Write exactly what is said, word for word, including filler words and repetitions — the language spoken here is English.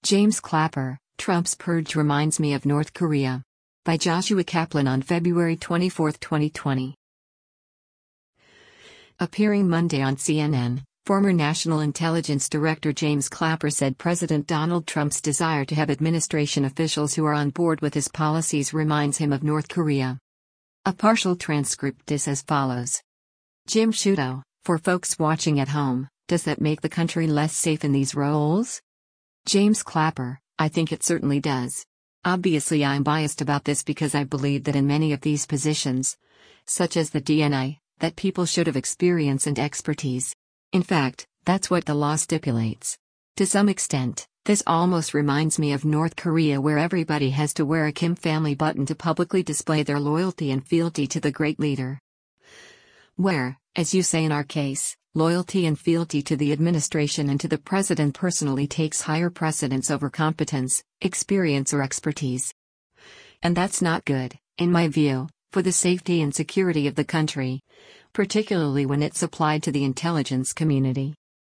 James Clapper, Trump's purge reminds me of North Korea. By Joshua Kaplan on February twenty-fourth, twenty twenty. Appearing Monday on C N N, former National Intelligence Director James Clapper said President Donald Trump's desire to have administration officials who are on board with his policies reminds him of North Korea. A partial transcript is as follows. Jim Sciutto, for folks watching at home, does that make the country less safe in these roles? James Clapper, I think it certainly does. Obviously I'm biased about this because I believe that in many of these positions, such as the D N I, that people should have experience and expertise. In fact, that's what the law stipulates. To some extent, this almost reminds me of North Korea, where everybody has to wear a Kim family button to publicly display their loyalty and fealty to the great leader. Where, as you say in our case, loyalty and fealty to the administration and to the president personally takes higher precedence over competence, experience or expertise. And that's not good, in my view, for the safety and security of the country, particularly when it's applied to the intelligence community.